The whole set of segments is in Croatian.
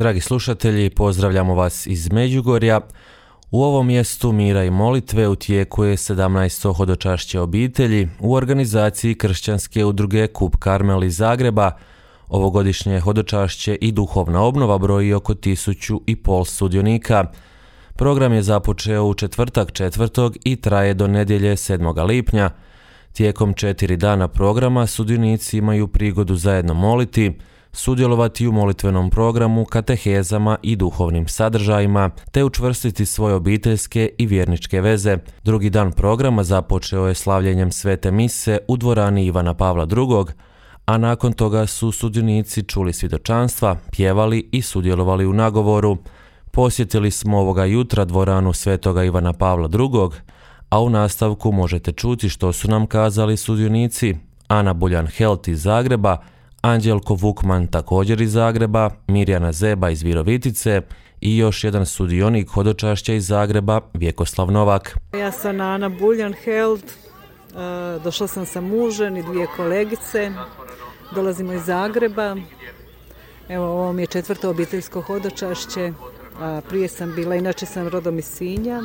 Dragi slušatelji, pozdravljamo vas iz Međugorja. U ovom mjestu mira i molitve u tijeku je 17. hodočašće obitelji u organizaciji kršćanske udruge Kup Karmel iz Zagreba. Ovogodišnje hodočašće i duhovna obnova broji oko 1500 sudionika. Program je započeo u četvrtak 4. i traje do nedjelje 7. lipnja. Tijekom 4 dana programa sudionici imaju prigodu zajedno moliti, sudjelovati u molitvenom programu, katehezama i duhovnim sadržajima, te učvrstiti svoje obiteljske i vjerničke veze. Drugi dan programa započeo je slavljenjem svete mise u dvorani Ivana Pavla II, a nakon toga su sudionici čuli svjedočanstva, pjevali i sudjelovali u nagovoru. Posjetili smo ovoga jutra dvoranu svetoga Ivana Pavla II, a u nastavku možete čuti što su nam kazali sudionici Ana Buljan-Helt iz Zagreba, Anđelko Vukman također iz Zagreba, Mirjana Zeba iz Virovitice i još jedan sudionik hodočašća iz Zagreba, Vjekoslav Novak. Ja sam Ana Buljan-Helt, došla sam sa mužem i 2 kolegice, dolazimo iz Zagreba. Evo, ovo mi je 4. obiteljsko hodočašće, a prije sam bila, inače sam rodom iz Sinja.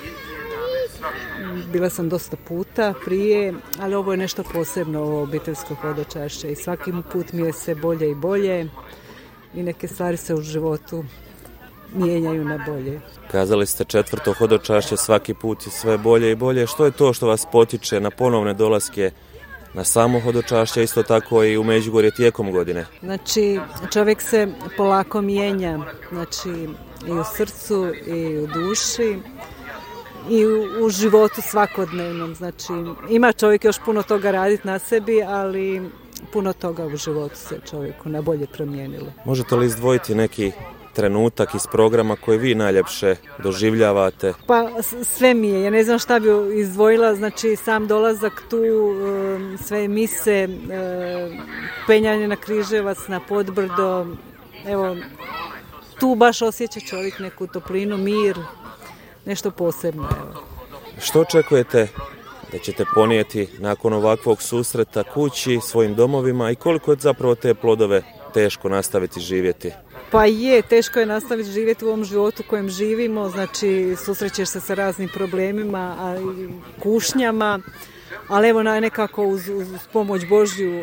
Bila sam dosta puta prije, ali ovo je nešto posebno, ovo obiteljsko hodočašće i svaki put mi je sve bolje i bolje i neke stvari se u životu mijenjaju na bolje. Kazali ste 4. hodočašće, svaki put je sve bolje i bolje. Što je to što vas potiče na ponovne dolaske na samo hodočašće, isto tako i u Međugorje tijekom godine? Znači, čovjek se polako mijenja, znači i u srcu i u duši i u životu svakodnevnom. Znači, ima čovjek još puno toga raditi na sebi, ali puno toga u životu se čovjeku na bolje promijenilo. Možete li izdvojiti neki trenutak iz programa koji vi najljepše doživljavate? Pa sve mi je, ja ne znam šta bi izdvojila, znači sam dolazak tu, sve mise, penjanje na Križevac, na Podbrdo, evo, tu baš osjeća čovjek neku toplinu, mir, nešto posebno. Evo. Što očekujete da ćete ponijeti nakon ovakvog susreta kući, svojim domovima i koliko je zapravo te plodove teško nastaviti živjeti? Pa je, teško je nastaviti živjeti u ovom životu u kojem živimo, znači susrećeš se sa raznim problemima, ali kušnjama, ali evo nekako uz pomoć Božju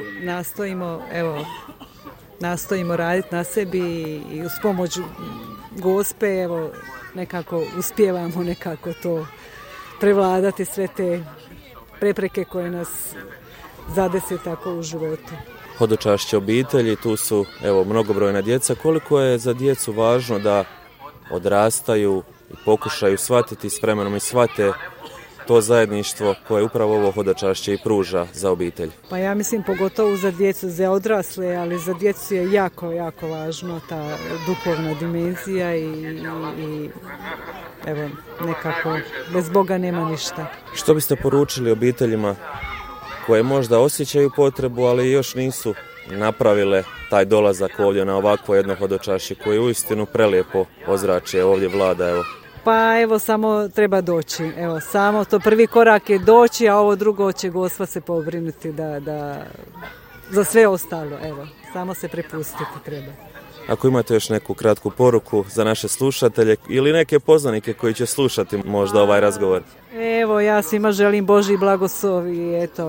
nastojimo raditi na sebi i uz pomoć Gospe, evo, nekako uspijevamo nekako to prevladati, sve te prepreke koje nas zadese tako u životu. Hodočašće obitelji, tu su evo mnogobrojna djeca. Koliko je za djecu važno da odrastaju i pokušaju shvatiti s vremenom i shvate to zajedništvo koje upravo ovo hodočašće i pruža za obitelj? Pa ja mislim pogotovo za djecu, za odrasle, ali za djecu je jako, jako važno ta duhovna dimenzija i evo, nekako bez Boga nema ništa. Što biste poručili obiteljima koje možda osjećaju potrebu, ali još nisu napravile taj dolazak ovdje na ovakvo jedno hodočašće koje uistinu prelijepo ozračje ovdje vlada? Evo. Pa evo, samo treba doći. Evo, samo to prvi korak je doći, a ovo drugo će Gospa se pobrinuti da za sve ostalo. Evo, samo se prepustiti treba. Ako imate još neku kratku poruku za naše slušatelje ili neke poznanike koji će slušati možda ovaj razgovor. Evo, ja svima želim Božji blagoslov i eto,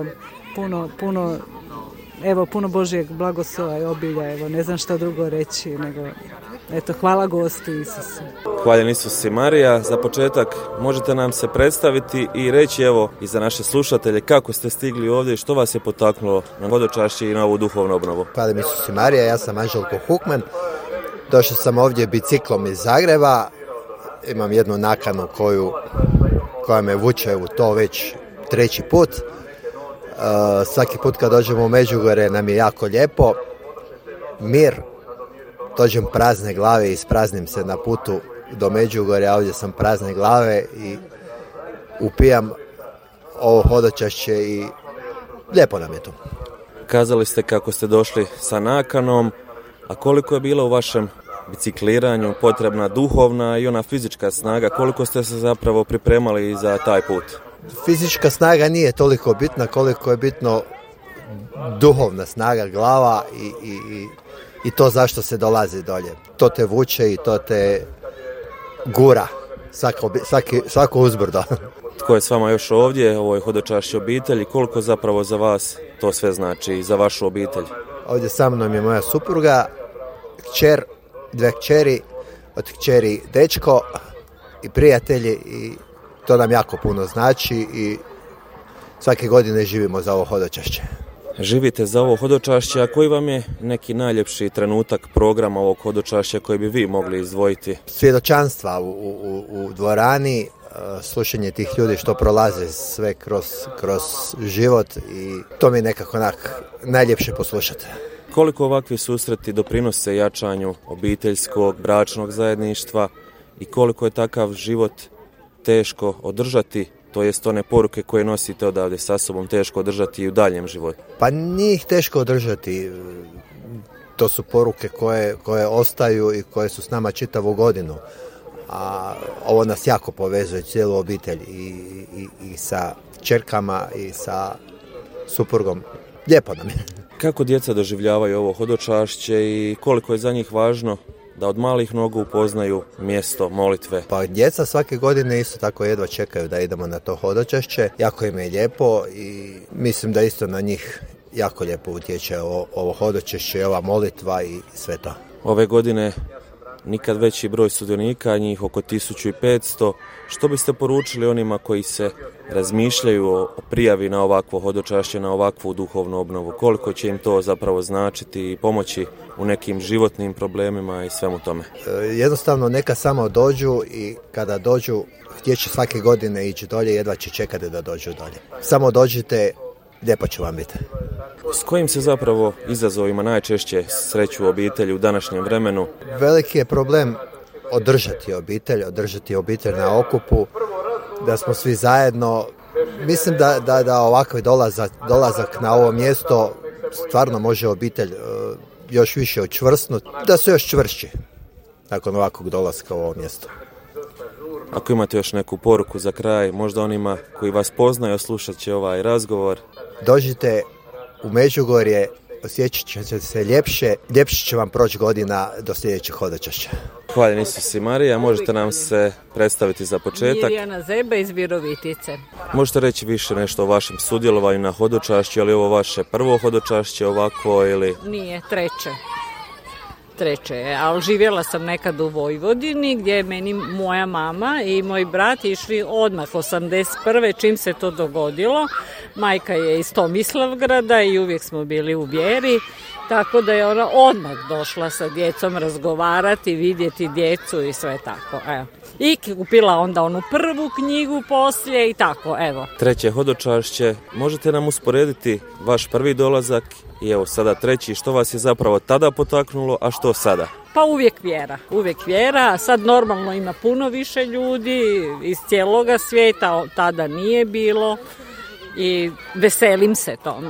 puno Božjeg blagoslova i obilja. Evo, ne znam što drugo reći, nego eto, hvala Gostu Isusu. Hvaljen Isus i Marija. Za početak možete nam se predstaviti i reći evo i za naše slušatelje kako ste stigli ovdje i što vas je potaknulo na hodočašće i na ovu duhovnu obnovu. Hvaljen Isus i Marija, ja sam Anđelko Vukman. Došao sam ovdje biciklom iz Zagreba. Imam jednu nakanu koja me vuče u to već 3. put. Svaki put kad dođemo u Međugorje nam je jako lijepo. Mir. Dođem prazne glave i ispraznim se na putu do Međugorja, ovdje sam prazne glave i upijam ovo hodočašće i lijepo nam je to. Kazali ste kako ste došli sa nakanom, a koliko je bilo u vašem bicikliranju potrebna duhovna i ona fizička snaga, koliko ste se zapravo pripremali za taj put? Fizička snaga nije toliko bitna koliko je bitno duhovna snaga, glava i to zašto se dolazi dolje. To te vuče i to te gura svako uzbrdo. Tko je s vama još ovdje, ovo je hodočašće obitelji, koliko zapravo za vas to sve znači i za vašu obitelj? Ovdje sa mnom je moja supruga, kćer, 2 kćeri, od kćeri dečko i prijatelji i to nam jako puno znači i svake godine živimo za ovo hodočašće. Živite za ovo hodočašće, a koji vam je neki najljepši trenutak programa ovog hodočašća koji bi vi mogli izdvojiti? Svjedočanstva u dvorani, slušanje tih ljudi što prolaze sve kroz život i to mi je nekako najljepše poslušati. Koliko ovakvi susreti doprinose jačanju obiteljskog, bračnog zajedništva i koliko je takav život teško održati, to jest one poruke koje nosite odavde sa sobom teško održati i u daljem životu? Pa nije ih teško održati. To su poruke koje ostaju i koje su s nama čitavu godinu. A ovo nas jako povezuje, cijelu obitelj i sa ćerkama i sa suprugom. Lijepo nam je. Kako djeca doživljavaju ovo hodočašće i koliko je za njih važno da od malih nogu upoznaju mjesto molitve? Pa djeca svake godine isto tako jedva čekaju da idemo na to hodočašće. Jako im je lijepo i mislim da isto na njih jako lijepo utječe ovo hodočašće, ova molitva i sve to. Ove godine nikad veći broj sudionika, njih oko 1500. Što biste poručili onima koji se razmišljaju o prijavi na ovakvo hodočašće, na ovakvu duhovnu obnovu? Koliko će im to zapravo značiti i pomoći u nekim životnim problemima i svemu tome? Jednostavno neka samo dođu i kada dođu htjeće svake godine ići dolje, jedva će čekati da dođu dolje. Samo dođite, lijepo će vam biti. S kojim se zapravo izazovima najčešće sreću obitelji u današnjem vremenu? Veliki je problem održati obitelj na okupu, da smo svi zajedno. Mislim da ovakav dolazak na ovo mjesto stvarno može obitelj još više učvrstnuti, da su još čvršći nakon ovakvog dolaska u ovo mjesto. Ako imate još neku poruku za kraj, možda onima koji vas poznaju, slušat će ovaj razgovor. Dođite u Međugorje, osjećat ćete se ljepše će vam proći godina do sljedećeg hodočašća. Hvala Isus i Marija, možete nam se predstaviti za početak? Mirjana Zeba iz Virovitice. Možete reći više nešto o vašem sudjelovanju na hodočašću, ali ovo vaše prvo hodočašće ovako ili? Nije, treće je, ali živjela sam nekad u Vojvodini gdje je meni moja mama i moj brat išli odmah 81. čim se to dogodilo. Majka je iz Tomislavgrada i uvijek smo bili u vjeri, tako da je ona odmah došla sa djecom razgovarati, vidjeti djecu i sve tako. Evo. I kupila onda onu prvu knjigu poslije i tako, evo. Treće hodočašće, možete nam usporediti vaš prvi dolazak i evo sada treći, što vas je zapravo tada potaknulo, a što sada? Pa uvijek vjera, a sad normalno ima puno više ljudi iz cijeloga svijeta, tada nije bilo i veselim se tome.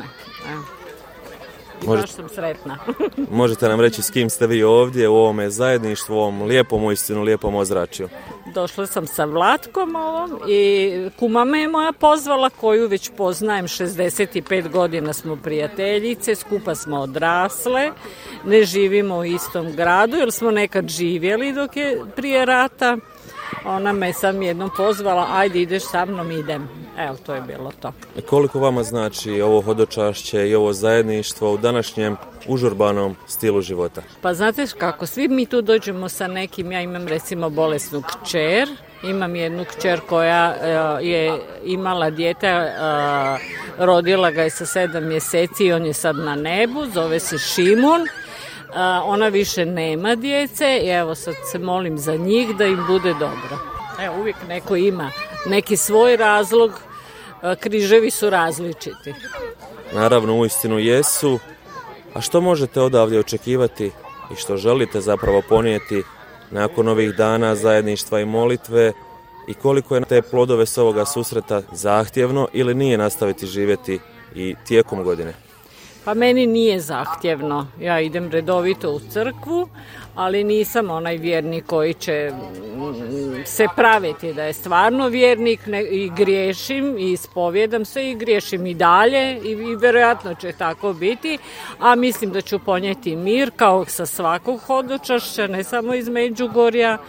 I baš sam sretna. Možete nam reći s kim ste vi ovdje u ovome zajedništvu, u ovom uistinu lijepom ozračju? Došla sam sa Vlatkom ovom i kuma me je moja pozvala koju već poznajem 65 godina smo prijateljice, skupa smo odrasle, ne živimo u istom gradu jer smo nekad živjeli dok je prije rata. Ona me sam jednom pozvala, ajde ideš sa mnom, idem. Evo, to je bilo to. Koliko vama znači ovo hodočašće i ovo zajedništvo u današnjem užurbanom stilu života? Pa znate kako, svi mi tu dođemo sa nekim, ja imam recimo bolesnu kćer, imam jednu kćer koja je imala dijete, rodila ga je sa 7 mjeseci i on je sad na nebu, zove se Šimun. Ona više nema djece i evo sad se molim za njih da im bude dobro. Evo, uvijek neko ima neki svoj razlog, križevi su različiti. Naravno, uistinu jesu. A što možete odavde očekivati i što želite zapravo ponijeti nakon ovih dana zajedništva i molitve i koliko je te plodove s ovoga susreta zahtjevno ili nije nastaviti živjeti i tijekom godine? Pa meni nije zahtjevno. Ja idem redovito u crkvu, ali nisam onaj vjernik koji će se praviti da je stvarno vjernik i griješim i ispovjedam se i griješim i dalje i vjerojatno će tako biti, a mislim da ću ponijeti mir kao sa svakog hodočašća, ne samo iz Međugorja,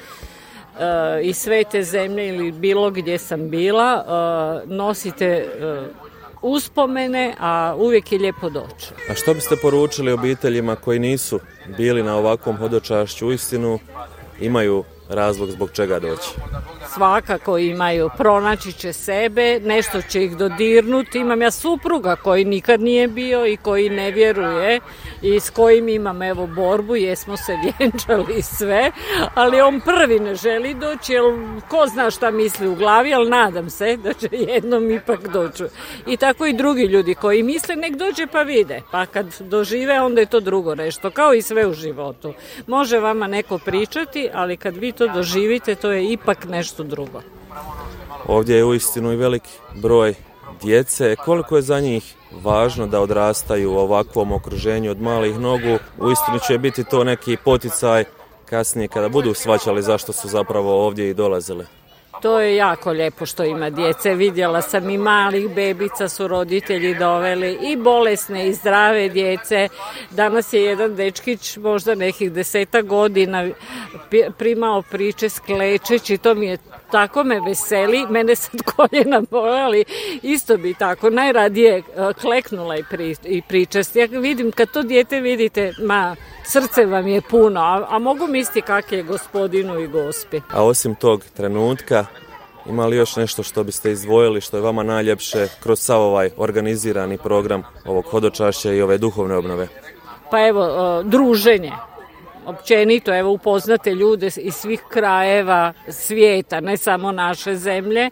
i Svete zemlje ili bilo gdje sam bila, nosite uspomene, a uvijek je lijepo doći. A što biste poručili obiteljima koji nisu bili na ovakvom hodočašću, uistinu imaju razlog zbog čega doći? Svakako imaju, pronaći će sebe, nešto će ih dodirnuti. Imam ja supruga koji nikad nije bio i koji ne vjeruje i s kojim imam evo borbu, jesmo se vjenčali i sve, ali on prvi ne želi doći, jer ko zna šta misli u glavi, ali nadam se da će jednom ipak doći. I tako i drugi ljudi koji misle nek dođe pa vide, pa kad dožive onda je to drugo nešto, kao i sve u životu. Može vama neko pričati, ali kad vi to doživite, to je ipak nešto drugo. Ovdje je uistinu i veliki broj djece. Koliko je za njih važno da odrastaju u ovakvom okruženju od malih nogu? Uistinu će biti to neki poticaj kasnije kada budu shvaćali zašto su zapravo ovdje i dolazile. To je jako lijepo što ima djece. Vidjela sam i malih bebica su roditelji doveli i bolesne i zdrave djece. Danas je jedan dečkić, možda nekih 10 godina, primao priče sklečeći. To mi je tako me veseli. Mene sad koljena boleli. Isto bi tako najradije kleknula i pričasti. Ja vidim, kad to dijete vidite, srce vam je puno, a mogu misliti kak je gospodinu i gospi. A osim tog trenutka, ima li još nešto što biste izdvojili, što je vama najljepše kroz sav ovaj organizirani program ovog hodočašća i ove duhovne obnove? Pa evo, druženje. Općenito, evo, upoznate ljude iz svih krajeva svijeta, ne samo naše zemlje.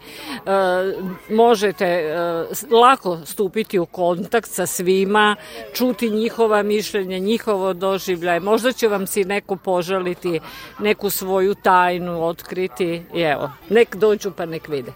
Možete lako stupiti u kontakt sa svima, čuti njihova mišljenja, njihovo doživljaj. Možda će vam si neko požaliti, neku svoju tajnu otkriti. I evo, nek dođu pa nek vide.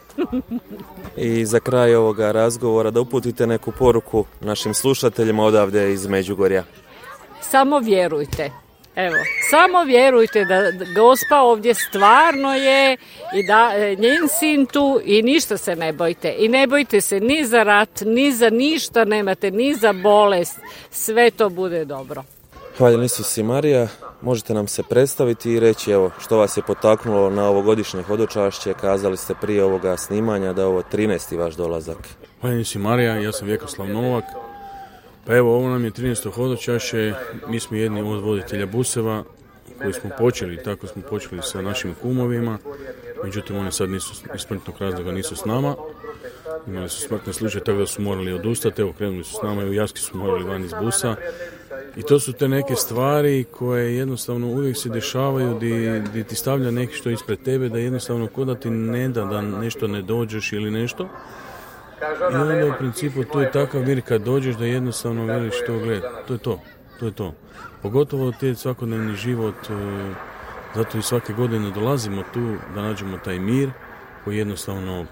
I za kraj ovoga razgovora da uputite neku poruku našim slušateljima odavde iz Međugorja. Samo vjerujte. Evo, samo vjerujte da Gospa ovdje stvarno je i da njen sin tu i ništa se ne bojte. I ne bojte se ni za rat, ni za ništa nemate, ni za bolest. Sve to bude dobro. Hvaljen Isus i Marija, možete nam se predstaviti i reći evo što vas je potaknulo na ovogodišnje hodočašće. Kazali ste prije ovoga snimanja da je ovo 13. vaš dolazak. Hvaljen Isus i Marija, ja sam Vjekoslav Novak. Pa evo, ovo nam je 13. hodočašće, mi smo jedni od voditelja buseva koji smo počeli, tako smo počeli sa našim kumovima, međutim oni sad nisu, iz smrtnog razloga nisu s nama, imali su smrtne slučaje tako da su morali odustati, evo krenuli su s nama i u Jaski su morali van iz busa i to su te neke stvari koje jednostavno uvijek se dešavaju di ti stavlja nešto ispred tebe da jednostavno ko da ti ne da nešto ne dođeš ili nešto. I onda u principu to je takav mir kad dođeš da jednostavno veliš to gleda, to je to. Pogotovo ti svakodnevni život, zato i svake godine dolazimo tu da nađemo taj mir koji jednostavno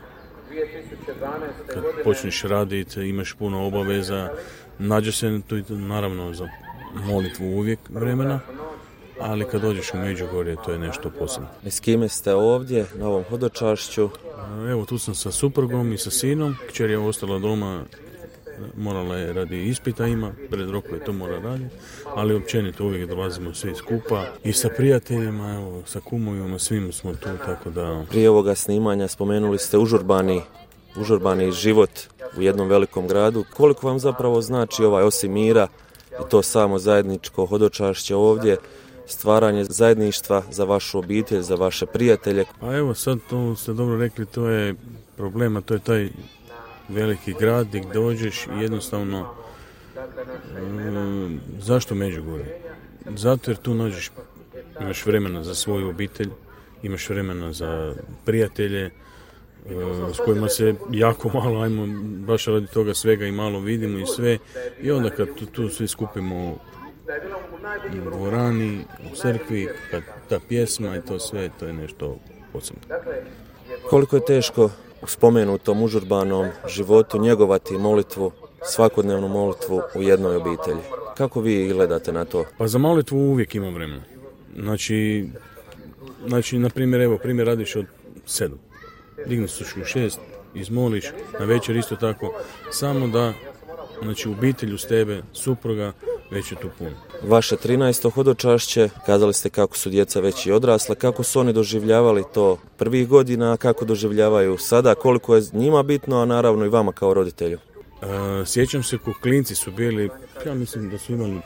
kad počneš raditi imaš puno obaveza, nađe se tu naravno za molitvu uvijek vremena, ali kad dođeš u Međugorje to je nešto posebno. I s kime ste ovdje na ovom hodočašću? Evo tu sam sa suprugom i sa sinom, kćer je ostala doma, morala je radi ispita pred rokove to mora raditi, ali općenito uvijek dolazimo svi skupa i sa prijateljima, evo, sa kumovima, svim smo tu, tako da... Prije ovoga snimanja spomenuli ste užurbani život u jednom velikom gradu. Koliko vam zapravo znači osim mira i to samo zajedničko hodočašće ovdje, stvaranje zajedništva za vašu obitelj, za vaše prijatelje? Pa evo sad to ste dobro rekli, to je problema, to je taj veliki grad gdje dođeš i jednostavno zašto Međugorje? Zato jer tu imaš vremena za svoju obitelj, imaš vremena za prijatelje s kojima se jako malo, ajmo baš radi toga svega i malo vidimo i sve i onda kad tu svi skupimo u dvorani, u crkvi, kad ta pjesma i to sve, to je nešto posebno. Koliko je teško u spomenutom užurbanom životu njegovati molitvu, svakodnevnu molitvu u jednoj obitelji? Kako vi gledate na to? Pa za molitvu uvijek ima vremena. Znači, na primjer, evo, primjer radiš od 7. Digneš se u 6, izmoliš, na večer isto tako, samo da, znači, obitelj uz tebe, supruga, već je tu puno. Vaše 13. hodočašće, kazali ste kako su djeca već i odrasla, kako su oni doživljavali to prvih godina, kako doživljavaju sada, koliko je njima bitno, a naravno i vama kao roditelju. Sjećam se, ko klinci su bili, ja mislim da su imali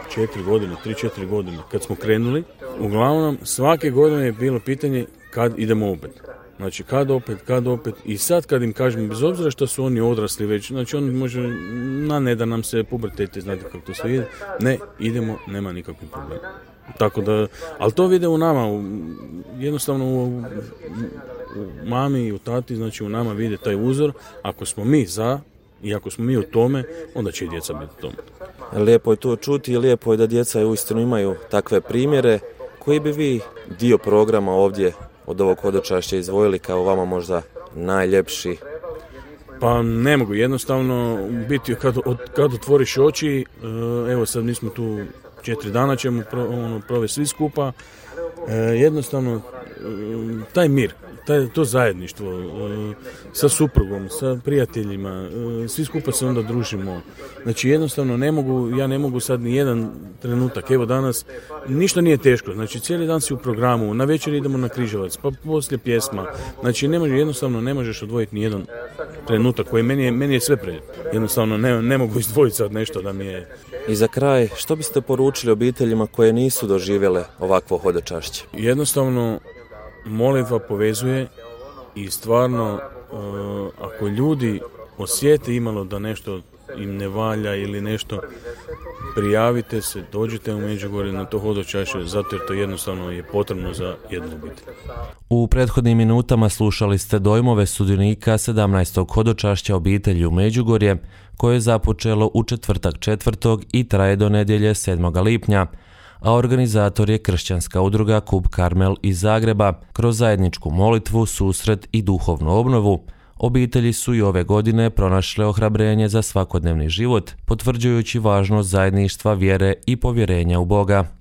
3-4 godine kad smo krenuli. Uglavnom, svake godine je bilo pitanje kad idemo opet. Znači, kad opet. I sad kad im kažemo, bez obzira što su oni odrasli već, znači on može, ne da nam se pubertete, znate kako to sve ide, ne, idemo, nema nikakvih problema. Tako da, ali to vide u nama, jednostavno u mami i u tati, znači u nama vide taj uzor, ako smo mi za, i ako smo mi u tome, onda će i djeca biti u tome. Lijepo je to čuti i lijepo je da djeca uistinu imaju takve primjere. Koji bi vi dio programa ovdje od ovog hodočašća izdvojili kao vama možda najljepši? Pa ne mogu, jednostavno biti kad otvoriš oči, evo sad mi smo tu 4 dana ćemo provesti svi skupa, jednostavno taj mir, to zajedništvo sa suprugom, sa prijateljima, svi skupa se onda družimo. Znači jednostavno ja ne mogu sad ni jedan trenutak, evo danas ništa nije teško, znači cijeli dan si u programu, na večer idemo na Križevac, pa poslije pjesma, znači jednostavno ne možeš odvojiti ni jedan trenutak koji meni je sve preljepo. Jednostavno ne mogu izdvojiti sad nešto da mi je... I za kraj, što biste poručili obiteljima koje nisu doživjele ovakvo hodočašće? Jednostavno, molitva povezuje i stvarno, ako ljudi osjete imalo da nešto im ne valja ili nešto, prijavite se, dođite u Međugorje na to hodočašće, zato jer to jednostavno je potrebno za jednu obitelj. U prethodnim minutama slušali ste dojmove sudionika 17. hodočašća obitelji u Međugorje, koje je započelo u četvrtak 4. i traje do nedjelje 7. lipnja, a organizator je kršćanska udruga Kup Karmel iz Zagreba. Kroz zajedničku molitvu, susret i duhovnu obnovu, obitelji su i ove godine pronašle ohrabrenje za svakodnevni život, potvrđujući važnost zajedništva, vjere i povjerenja u Boga.